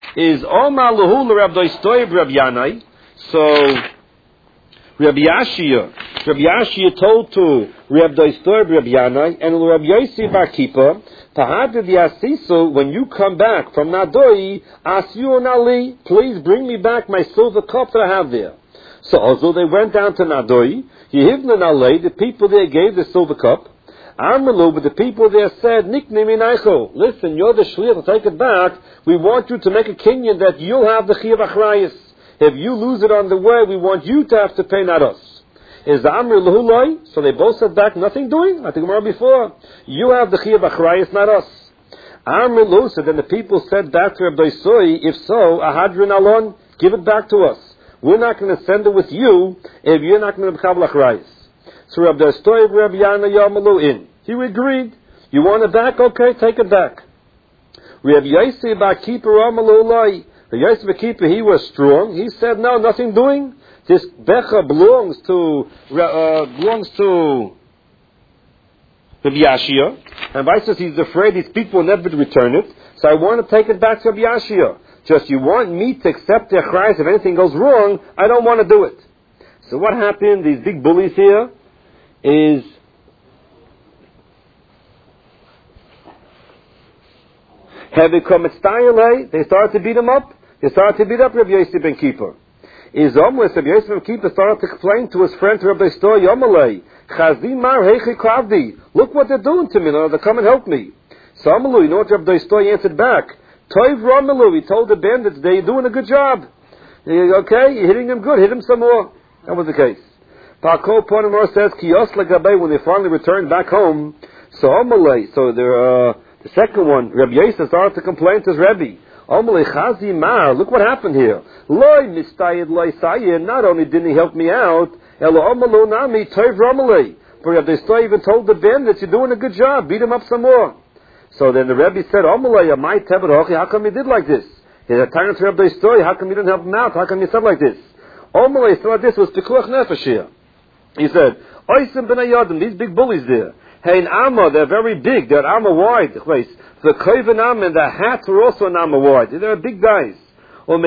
is Omar Lahu Rabbi Stoib Rabbi Yanai. So Rabbi Yashia told to Rabbi Stoib Rabbi Yanai and Rabbi Yossi Bar Kippur, Tahadid Yasisu, when you come back from Nadoi, Asyun Ali, please bring me back my silver cup that I have there. So also they went down to Nadoi, Yehivnan Ali, the people there gave the silver cup. Armalu, but the people there said, Nikni Minaicho, listen, you're the Shliach, take it back. We want you to make a kinyan that you'll have the Chiyuv Achrayus. If you lose it on the way, we want you to have to pay, not us. Is the Amr Lahulai? So they both said back, nothing doing. I think more before. You have the Chiyuv Achrayus, not us. Amr Lahu said, then the people said back to Rabbi Soi, if so, Ahadrin Alon, give it back to us. We're not going to send it with you if you're not going to become Achrayus. So Rabbi Soi, Rabbi Yana Yamalu in. He agreed. You want it back? Okay, take it back. Rabbi Yossi Bar Kippur Amalu Lai. Rabbi Yossi Bar Kippur, he was strong. He said, no, nothing doing. This becha belongs to Rabbi Yashia. And Rabbi says he's afraid these people will never return it. So I want to take it back to Rabbi Yashia. Just you want me to accept their Christ if anything goes wrong, I don't want to do it. So what happened? These big bullies here is have become they started to beat him up. They started to beat up Rabbi Yossi ben Kippur. Is almost Rabbi Yossi ben Kippur started to complain to his friend Rabbi Stoy Yomalei. Chazdi mar heichi kavdi. Look what they're doing to me. Now they come and help me. So Amalu, you know what Rabbi Stoy answered back? Toiv Ramalu. He told the bandits they're doing a good job. Okay, you're hitting them good. Hit them some more. That was the case. Pakol Ponimor says Kiyos Lagabay when they finally returned back home. So Amalei. So they're. The second one, Rabbi Yossi started to complain to his Rebbe. Chazi Mar, look what happened here. Loi mistayid loi sayid, not only didn't he help me out, Elo Amalu Nami Toiv Ramalei. But Rabbi Stoy even told the bandits, you're doing a good job, beat him up some more. So then the Rebbe said, Amalei, Amai Tebed, how come you did like this? He had a time to Rabbi Stoy, how come you didn't help him out? How come you said like this? Amalei said like this, was Pekuach Nefesh here. He said, Oisim ben Ayadim, these big bullies there. Hey, in Amma, they're very big. They're Amma wide. The Koven Amma and the hats were also an Amma wide. They're big guys. And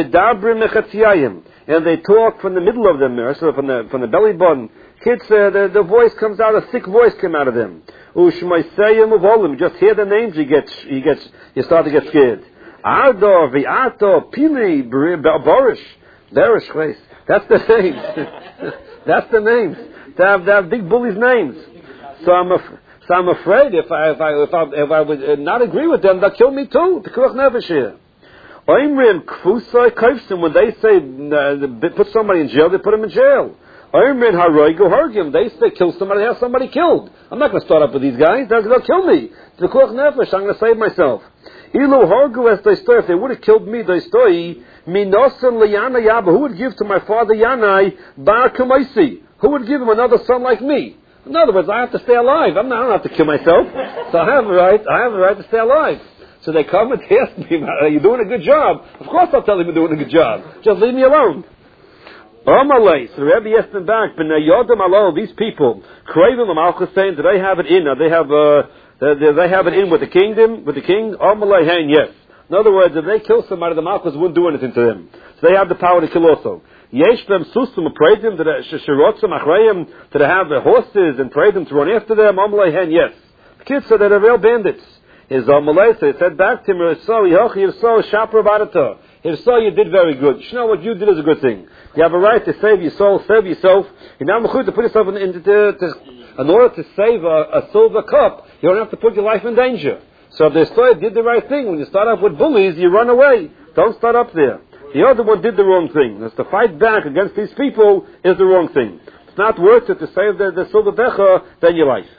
they talk from the middle of them, so from the belly button. Kids, the voice comes out, a thick voice came out of them. You just hear the names, you start to get scared. Ardo, Viato, Pili, Borish. Borish, that's the names. That's the names. They have big bullies' names. So I'm afraid if I would not agree with them, they'll kill me too. The Pekuach Nefesh here. Oimrim Kfusai Kaifsim, when they say put somebody in jail, they put him in jail. Oimrim Haroigu Hargim, they say kill somebody, have somebody killed. I'm not going to start up with these guys. They'll kill me. The Pekuach Nefesh, I'm going to save myself. Ilu Hargu as they stoy, if they would have killed me, they stoy. Minosan Liyana Yaba, who would give to my father Yanai Bar Kumaisi? Who would give him another son like me? In other words, I have to stay alive. I don't have to kill myself. So I have a right to stay alive. So they come and ask me, are you doing a good job? Of course I'll tell them you're doing a good job. Just leave me alone. Amalei, so Rebbe asked them back, but Yodim Alo, these people, Kravim Amalchus saying, do they have it in? They have it in with the kingdom, with the king? Amalei, hey, yes. In other words, if they kill somebody, the Malchus wouldn't do anything to them. So they have the power to kill also. Yesh them susum, pray them to the shirotzim achrayim, to have the horses and pray them to run after them. Amalei hen, yes. The kids said they're real bandits. His Amalei said back to him, if so, shapra badata. If so, you did very good. You know what you did is a good thing. You have a right to save your soul, save yourself. You're now mechut to put yourself in order to save a silver cup, you don't have to put your life in danger. So if the story did the right thing, when you start off with bullies, you run away. Don't start up there. The other one did the wrong thing. That's to fight back against these people is the wrong thing. It's not worth it to save the silver becha than your life.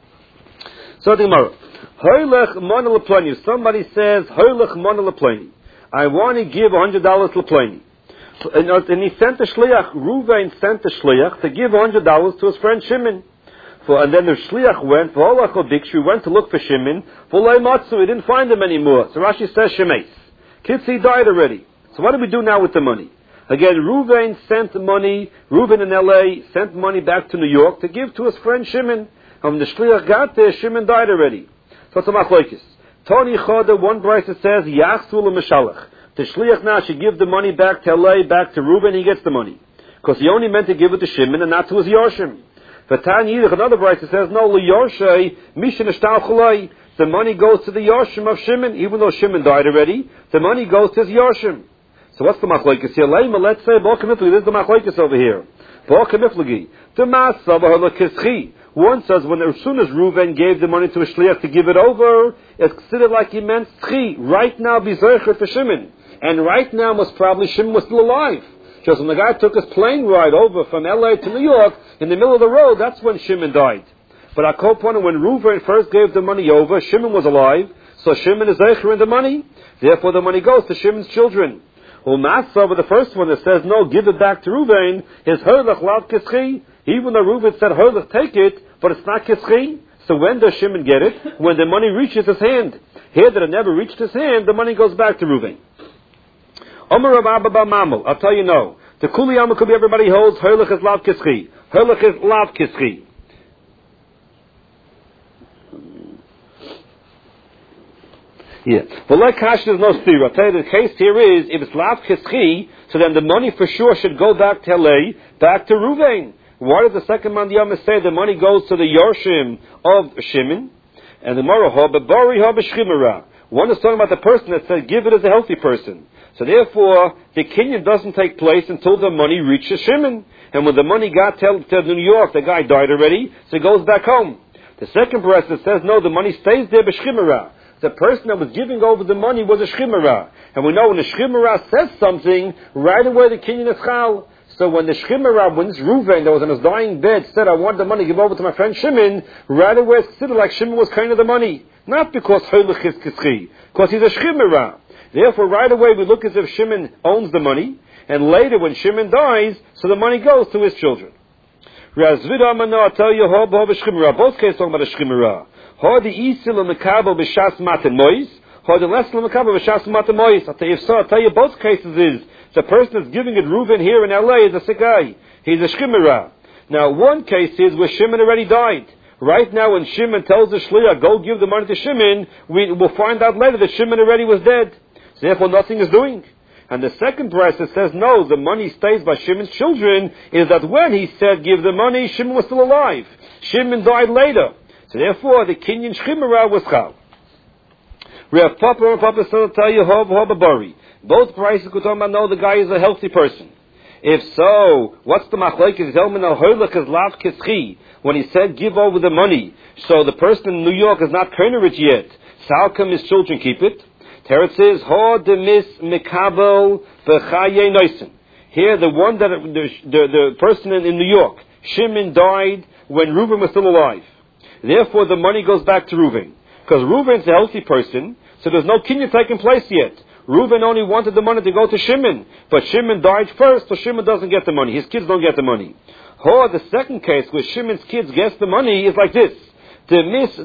So the Gemara. Hoylech mona leploni. Somebody says, Hoylech mona leploni. I want to give $100 leploni. And he sent a shliach, Ruvain sent a shliach to give $100 to his friend Shimon. And then the shliach went, went to look for Shimon. He didn't find him anymore. So Rashi says Shemeis. Kitzi died already. So what do we do now with the money? Again, Ruvain sent money, Reuven in LA sent money back to New York to give to his friend Shimon. And when the shliach got there, Shimon died already. So it's a machlokes. Tony Choda, one brayso says, Yachsul Meshalach. the shliach now should give the money back to Elay, back to Reuben, he gets the money. Because he only meant to give it to Shimon and not to his Yorshim. V'tan Yidich, another verse that says, no, L'Yorshei, Mishin Eshtal Chulei. The money goes to the Yorshim of Shimon, even though Shimon died already, the money goes to his Yorshim. So what's the machlokes here? Let's say, this is the machlokes over here. One says, as soon as Reuven gave the money to a shliach to give it over, it's considered like he meant tzchi. Right now, be zeicher for Shimon. And right now, most probably, Shimon was still alive. Just when the guy took his plane ride over from LA to New York, in the middle of the road, that's when Shimon died. But our co-point, when Reuven first gave the money over, Shimon was alive, so Shimon is zeicher in the money, therefore the money goes to Shimon's children. Over the first one that says, no, give it back to Reuven, is Herlech lav kischi. Even though Reuven said, Herlech, take it, but it's not kischi. So when does Shimon get it? When the money reaches his hand. Here that it never reached his hand, the money goes back to Reuven. Omer Rav Abba bar Mamel, I'll tell you no. The Kuli Yamakubi everybody holds, Herlech is lav kischi. Herlech is lav kischi. Yeah. But like Kash, there's no steer. I'll tell you the case here is, if it's lav kischi, so then the money for sure should go back to Elay, back to Reuven. Why does the second man Yama say the money goes to the Yorshim of Shimon? And the Maraha, Bebari ha b'shchimera. One is talking about the person that said, give it as a healthy person. So therefore, the kinyan doesn't take place until the money reaches Shimon. And when the money got to New York, the guy died already, so he goes back home. The second person says, no, the money stays there b'shchimera. The person that was giving over the money was a shchimera. And we know when the shchimera says something, right away the kinyan is chal. So when the shchimera, when this Reuven that was on his dying bed said, I want the money to give over to my friend Shimon, right away it's considered like Shimon was kind of the money. Not because Herlech is kischi, because he's a shchimera. Therefore right away we look as if Shimon owns the money, and later when Shimon dies, so the money goes to his children. Both cases talking about a shchimera. I'll tell you both cases is, the person that's giving it Reuven here in LA is a sick guy. He's a shchimera. Now one case is where Shimon already died. Right now when Shimon tells the shliach, go give the money to Shimon, we will find out later that Shimon already was dead. So therefore nothing is doing. And the second verse that says, no, the money stays by Shimon's children, is that when he said give the money, Shimon was still alive. Shimon died later. So therefore, the kinyan shchimera was chal. Rav Papa and Papa still tell you, both prices could talk about, no, the guy is a healthy person. If so, what's the machlokes? Helman al Herlech is lav kischi. When he said give over the money, so the person in New York is not koinarich yet. So how come his children keep it? Teretz says, ho demis mikabel b'chaye noisen. Here, the one that the person in New York, Shimon died when Reuven was still alive. Therefore, the money goes back to Reuven. Because Reuven's a healthy person, so there's no kinyan taking place yet. Reuven only wanted the money to go to Shimon, but Shimon died first, so Shimon doesn't get the money. His kids don't get the money. The second case, where Shimon's kids get the money, is like this. That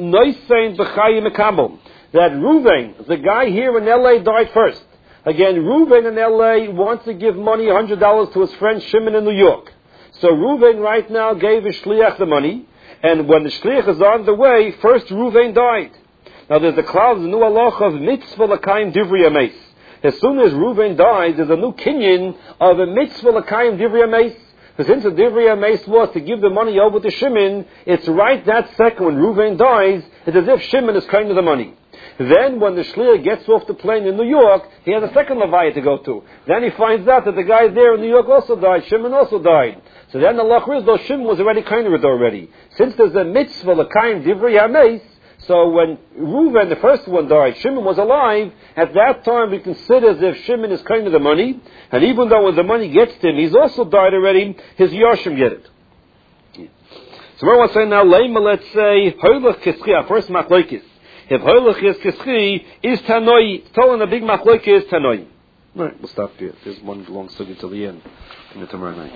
Reuven, the guy here in LA, died first. Again, Reuven in LA wants to give money, $100 to his friend Shimon in New York. So Reuven right now gave his shliach the money, and when the shliach is on the way, first Reuven died. Now there's a cloud, the new halacha of mitzvah l'kayim divrei ameis. As soon as Reuven dies, there's a new kinyan of a mitzvah l'kayim divrei ameis. Because since the divrei ameis was to give the money over to Shimon, it's right that second when Reuven dies, it's as if Shimon is kind of the money. Then when the shliach gets off the plane in New York, he has a second levaya to go to. Then he finds out that the guy there in New York also died, Shimon also died. So then the halacha is, though Shimon was already kind of it already. Since there's a mitzvah l'kayim divrei ameis, so when Reuven, the first one, died, Shimon was alive, at that time we consider as if Shimon is kind of the money, and even though when the money gets to him, he's also died already, his Yoshim get it. So we're going to say now, Leima, let's say, Herlech kischi, our first machlokes. If Herlech is kischi, is Tanoi, it's told in the big machlokes is Tanoi. Right, we'll stop here. There's one long study till the end, in the tomorrow night.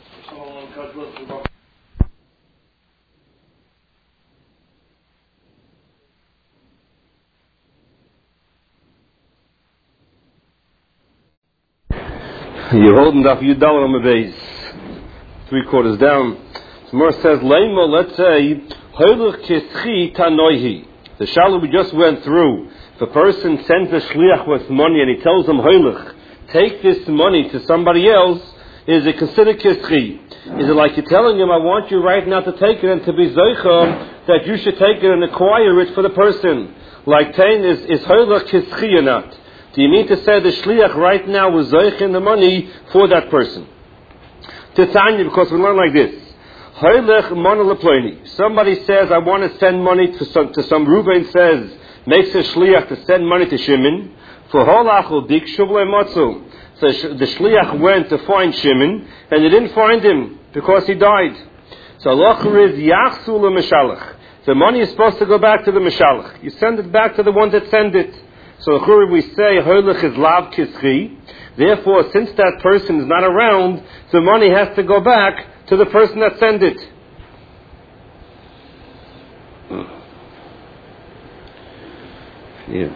You're holding Daf Yudal on the base, 3/4 down. Tomorrow says, Leima, let's say, Herlech kischi tanoihi. The shalom we just went through, If a person sends a shliach with money and he tells them, Hoylech, take this money to somebody else, is it considered kischi? Is it like you're telling him, I want you right now to take it and to be zoicha, that you should take it and acquire it for the person? Like Tain, is Hoylech kischi or not? Do you mean to say the shliach right now was zoich in the money for that person? Titania, because we learn like this. Hoylech monolaploini. Somebody says, I want to send money to some Reuven says, makes a shliach to send money to Shimon. For holachul dik shuvle matzu. So the shliach went to find Shimon, and he didn't find him because he died. So halacha is yachsu lemishalach. The money is supposed to go back to the mishalach. You send it back to the one that sent it. So we say hoylech is lav kischi. Therefore, since that person is not around, the money has to go back to the person that sent it. Yeah.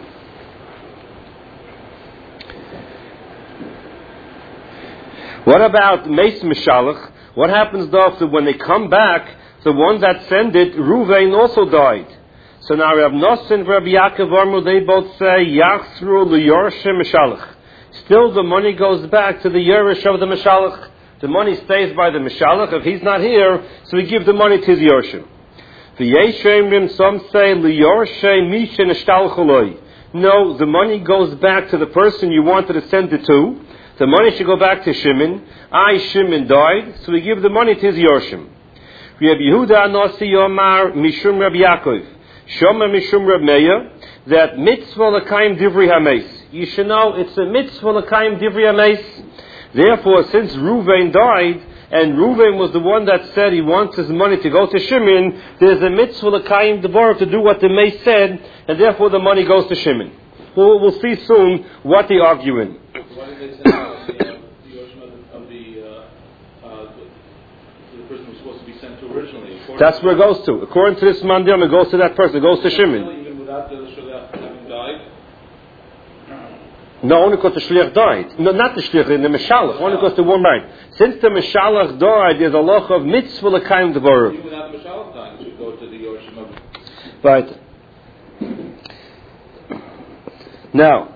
What about Meis Mishalach? What happens though if when they come back, the one that sent it, Ruvain, also died? So now Rav Nosson and Rabbi Yaakov Armu, they both say, Yachsru l'yorshim Mishalach. Still the money goes back to the Yerush of the Mishalach. The money stays by the Mishalach. If he's not here, so we give the money to the Yorshim. The Yeshemrim, some say, l'yorshem mishen ishtalcholoi. No, the money goes back to the person you wanted to send it to. The money should go back to Shimon. Shimon died, so we give the money to his Yorshim. Rabbi Yehuda Nasi Yomar Mishum Rabbi Yaakov. Shoma Mishum Rabbi Meir, that mitzvah l'kayim divrei hameis. You should know it's a mitzvah l'kayim divrei hameis. Therefore, since Reuven died, and Reuven was the one that said he wants his money to go to Shimon, there's a mitzvah l'kayim devorah to do what the meis said, and therefore the money goes to Shimon. We'll see soon what they argue in. Why did they say the Yorshim of the person was supposed to be sent to originally? That's where it goes to. According to this mandim, it goes to that person. It goes to Shimon. Even without the shliach having died? No, only because the shliach died. No, not the shliach, in the Mishalach. Only because the one died. Since the Mishalach died, there's a loch of mitzvah l'kayim devorah. Even without the Mishalach dying, it should go to the Yorshim of... Right. Now,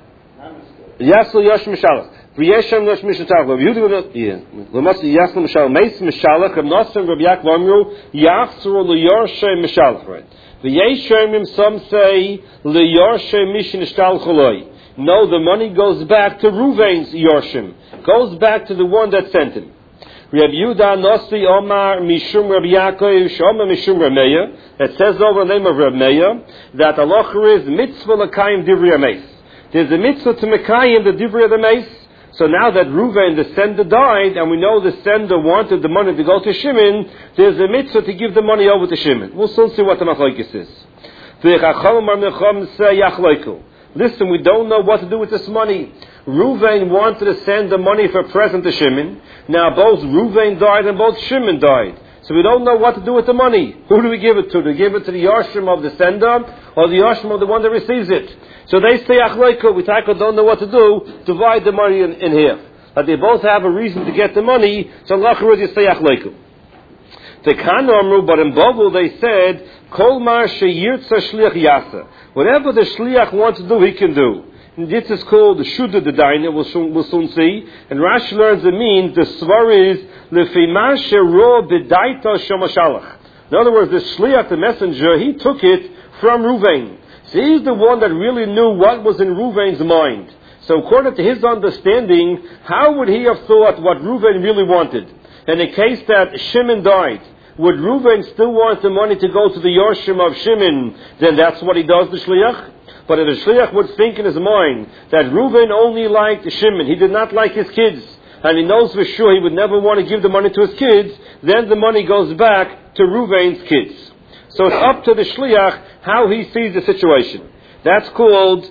Yasel Yosh Mishalach. V'yeshem Yosh Mishalach. V'yudim Yasel Mishalach. Meis Mishalach. Rav Nosson Rabbi Yaakov Amru. Yachzor l'yorshem Mishalach. Right. V'yeshemim, some say l'yorshem mishin ishtalcholoi. No, the money goes back to Reuven's Yorshim. Goes back to the one that sent him. Rabbi Yehuda Nasi Omar Mishum Rabbi Yaakov Shoma Mishum Rabbi Meir. It says over the name of Rabbi Meir that halacha is mitzvah l'kayim divrei hameis. There's a mitzvah to mekayim the divrei of the meis. So now that Reuven, the sender, died, and we know the sender wanted the money to go to Shimon, there's a mitzvah to give the money over to Shimon. We'll soon see what the machlokes is. The Chacham Marnecham say yachloiku. Listen, we don't know what to do with this money. Reuven wanted to send the money for a present to Shimon. Now both Reuven died and both Shimon died. So we don't know what to do with the money. Who do we give it to? Do we give it to the Yorshim of the sender or the Yorshim of the one that receives it? So they say, Achleiko, we don't know what to do, divide the money in here. But they both have a reason to get the money, so Lachar you say Achleiko. The Kanu, but in Babel they said, Kol mar sheyirtza shliach yasa. Whatever the shliach wants to do, he can do. And this is called the Shuddha the Daina, we'll soon see. And Rashi learns it means, the Svar is, Lefima shero b'daita shomashalach. In other words, the shliach, the messenger, he took it from Reuven. So he's the one that really knew what was in Reuven's mind. So according to his understanding, how would he have thought what Reuven really wanted? In the case that Shimon died, would Reuven still want the money to go to the Yorshim of Shimon? Then that's what he does, the shliach. But if the shliach would think in his mind that Reuven only liked Shimon, he did not like his kids, and he knows for sure he would never want to give the money to his kids, then the money goes back to Reuven's kids. So it's up to the shliach how he sees the situation. That's called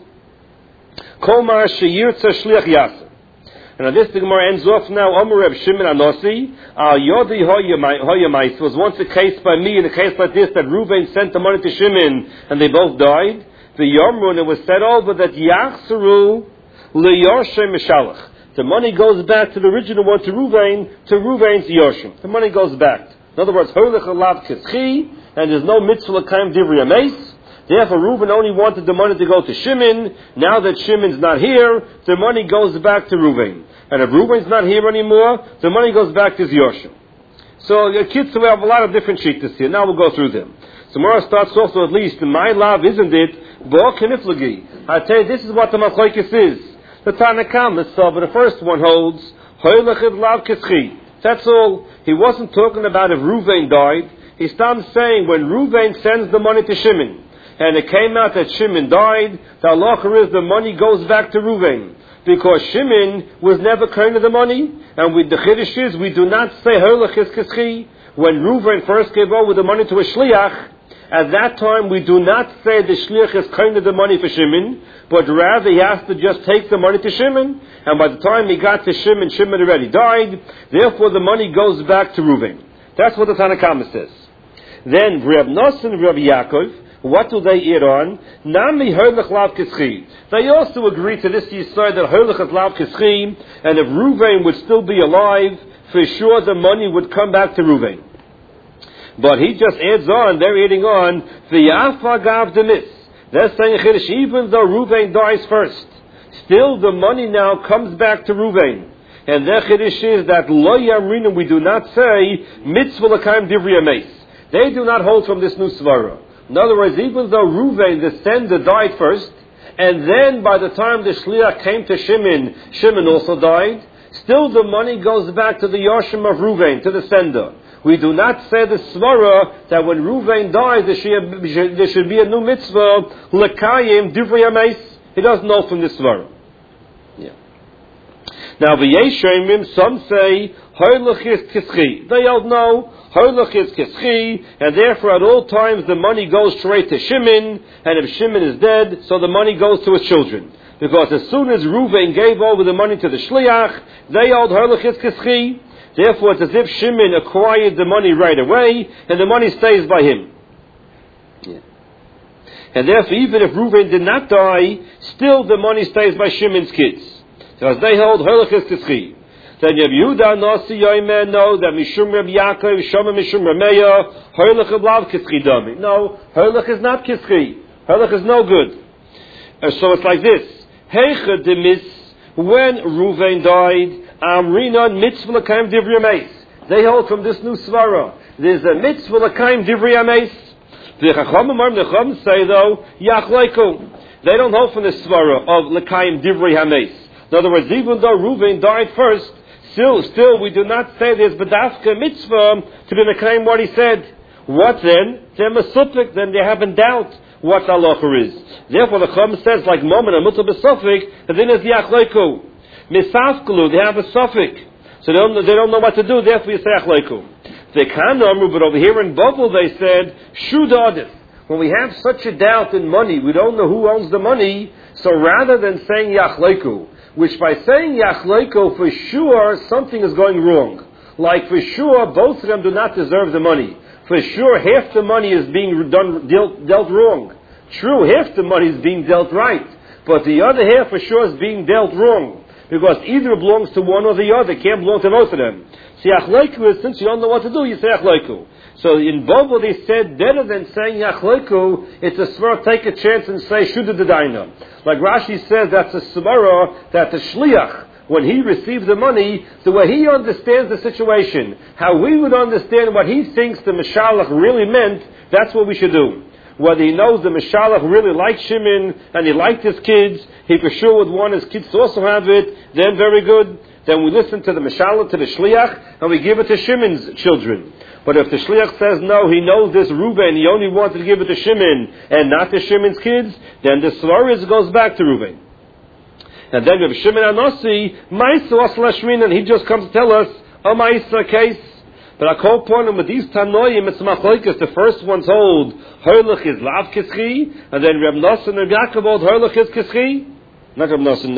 Kol mar sheyirtza shliach yasa. And this the Gemara ends off now. Amar Reb Shimon Anosi al yodi hoyamais was once a case by me in a case like this that Reuven sent the money to Shimon and they both died. The Yomrun, it was said over that Yachsaru leYorshem Mishalach. The money goes back to the original one, to Reuven's Yorshim. The money goes back. In other words, Hoylech alav kischi, and there's no mitzvah l'kayim divrei hameis. Therefore, Reuben only wanted the money to go to Shimon. Now that Shimon's not here, the money goes back to Reuben. And if Reuben's not here anymore, the money goes back to Yoshim. So, kids, we have a lot of different sheets here. Now we'll go through them. So, Mora starts also at least, my love, isn't it? Bo Keniflagi. I tell you, this is what the Machlokes is. The Tanakam is so, but the first one holds, Hoylechid Lav Kischi. That's all. He wasn't talking about if Reuven died. He started saying when Reuven sends the money to Shimon, and it came out that Shimon died, the halacha is the money goes back to Reuven. Because Shimon was never kind of the money, and with the Chiddush is, we do not say Hoylechid Kischi. When Reuven first gave over the money to a Shliach, at that time, we do not say the shliach is kind of the money for Shimon, but rather he has to just take the money to Shimon. And by the time he got to Shimon, Shimon already died. Therefore, the money goes back to Reuven. That's what the Tanakama says. Then, Reb Nosson and Reb Yaakov, what do they eat on? Nami Hoylech Lav Kischi. They also agree to this Yisrael that Hoylech is Lav Kischi, and if Reuven would still be alive, for sure the money would come back to Reuven. But he just adds on, they're adding on, V'yafa gav demis. They're saying, Chiddush, even though Reuven dies first, still the money now comes back to Reuven. And their Chiddush is that Lo Yamrinu, we do not say, Mitzvah L'kaim Divri Ames. They do not hold from this new Svara. In other words, even though Reuven, the sender, died first, and then by the time the Shliach came to Shimon, Shimon also died, still the money goes back to the Yoshim of Reuven, to the sender. We do not say the svara that when Reuven dies there should be a new mitzvah lekayim divrei hameis. He doesn't know from this svara. Yeah. Now v'yeshemim, some say hoylech is kischi. They all know hoylech is kischi, and therefore at all times the money goes straight to Shimon, and if Shimon is dead, so the money goes to his children. Because as soon as Reuven gave over the money to the shliach, they held hoylech is kischi. Therefore, it's as if Shimon acquired the money right away, and the money stays by him. Yeah. And therefore, even if Reuven did not die, still the money stays by Shimon's kids. So as they hold, Hoylech is Kischi. Then Reb Yehuda Nasi Yomer know that Mishum Reb Yaakov, Shoma Mishum Rameya, Hoylech is Lav Kischi Dami. No, Hoylech is not Kischi. Hoylech is no good. So it's like this. Heicha demis, when Reuven died, Amrinon mitzvah l'kaim divrei hameis. They hold from this new svara. There's a mitzvah l'kaim divrei hameis. The Chachamim say though, yachleiku. They don't hold from the svara of l'kaim divrei hameis. In other words, even though Reuven died first, still we do not say there's bedafka mitzvah to be l'kaim what he said. What then? They're mesupik, then they have in doubt what the halacha is. Therefore the Chachamim says like moment a mutal besufik, and then there's yachleiku. Misafkulu, they have a suffix. So they don't know what to do, therefore you say achleiku. They can't know, but over here in Babel they said, Shudadif. When we have such a doubt in money, we don't know who owns the money, so rather than saying yachleiku, which by saying yachleiku, for sure something is going wrong. Like for sure both of them do not deserve the money. For sure half the money is being dealt wrong. True, half the money is being dealt right. But the other half for sure is being dealt wrong. Because either belongs to one or the other, can't belong to both of them. See, achleiku is, since you don't know what to do, you say achleiku. So in Bobo they said, better than saying achleiku, it's a svara, take a chance and say shuda d'daina. Like Rashi says, that's a svara that the shliach, when he received the money, the way he understands the situation, how we would understand what he thinks the Mashalach really meant, that's what we should do. Whether he knows the Mashalach really liked Shimon and he liked his kids, he for sure would want his kids to also have it, then very good. Then we listen to the Mashalach, to the Shliach, and we give it to Shimon's children. But if the Shliach says no, he knows this Reuven, he only wanted to give it to Shimon and not to Shimon's kids, then the Svaris goes back to Reuven. And then we have Shimon Anasi, Maisa Aslashmin, and he just comes to tell us a Maisa case. But I call upon him with these Tanoim, it's Machlokes. The first ones hold Hoylech is Lav Kischi, and then Reb Nosson and Reb Yaakov hold Hoylech is Kischi. Not Reb Nosson,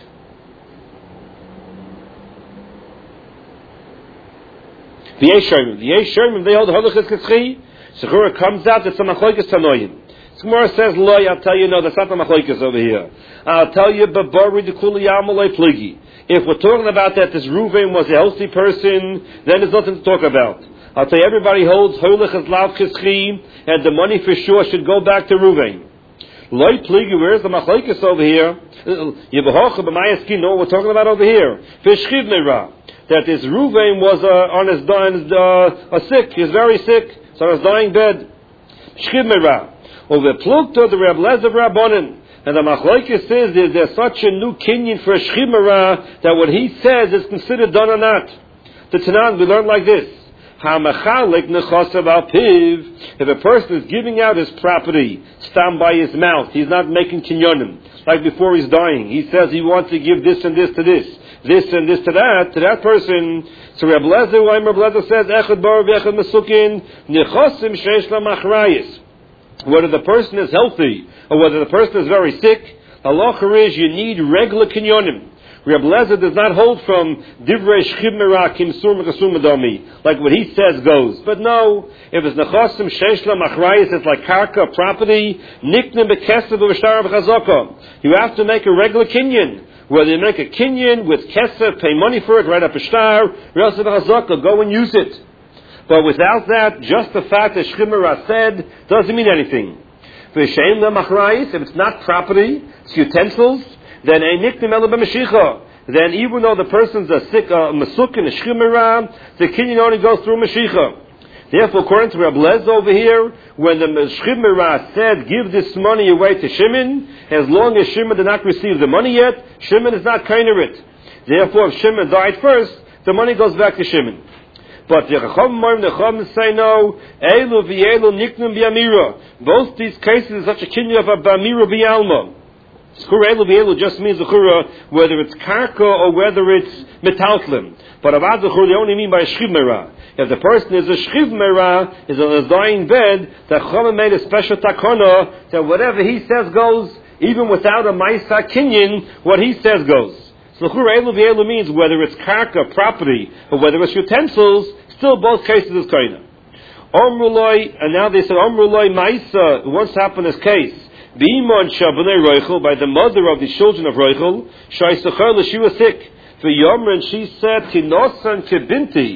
the Yeshayim, they hold Hoylech is Kischi. So it comes out that it's a Machlokes Tanoim. Gemara says, Loi, I'll tell you, no, that's not the Machlokes over here. I'll tell you, Babari de Kuli Yamalei Pligi. If we're talking about that this Reuven was a healthy person, then there's nothing to talk about. I'll tell you, everybody holds Holich as Lav Kischi, and the money for sure should go back to Ruvain. Loi Pligi, where's the Machlekes over here? Yevahocha b'mayaskin, know what we're talking about over here. V'shchiv meira, that this Ruvain was sick, he's very sick, so on his dying bed. Shchiv meira. Over Plukta, the Reb Lezer Rabbanan, and the Machlekes says there's such a new kinyan for a Shchiv meira that what he says is considered done or not. The Tanan, we learn like this. If a person is giving out his property, stand by his mouth, he's not making kinyonim, like before he's dying. He says he wants to give this and this to this and this to that person. So Reb Lezer says, Echad bar v'echad mesukin, nechosim sheish lamachrayis. Whether the person is healthy or whether the person is very sick, halacha is you need regular kinyonim. Reb Lezer does not hold from divrei shchiv meira kimsur mekasur madami, like what he says goes. But no, if it's nechosim sheish lamachrayis, it's like karka property, niknem bekesav v'shtar v'chazaka. You have to make a regular kinyan. Whether you make a kinyan with kesef, pay money for it, right up a shtar, v'yosef v'chazaka, go and use it. But without that, just the fact that shchiv meira said doesn't mean anything. V'shein lamachrayis, if it's not property, it's utensils, then then even though the person's a sick, masukin, a shchiv meira, the kinyan only goes through mashicha. Therefore, according to Reb Lezer over here, when the shchiv meira said, give this money away to Shimon, as long as Shimon did not receive the money yet, Shimon is not kind of it. Therefore, if Shimon died first, the money goes back to Shimon. But the Chacham say no, Eilu v'Eilu niknum b'amira. Both these cases is such a kinyan of a b'amira b'alma. Skura Eilu v'Eilu just means Zechura, whether it's karka or whether it's metaltlim. But Avad Zechura they only mean by a shchiv meira. If the person is a shchiv meira, is on his dying bed, the Chacham made a special takana that whatever he says goes, even without a ma'isa kinyan, what he says goes. So Zechura Eilu v'Eilu means whether it's karka, property, or whether it's utensils, still both cases is kaina. Omruloi, and now they said Omruloi ma'isa, once happened this case, B'imon Shabbanei Roichel, by the mother of the children of Roichel, Shai Sechar, she was sick. For Yomran, she said, Kinosan Kibinti,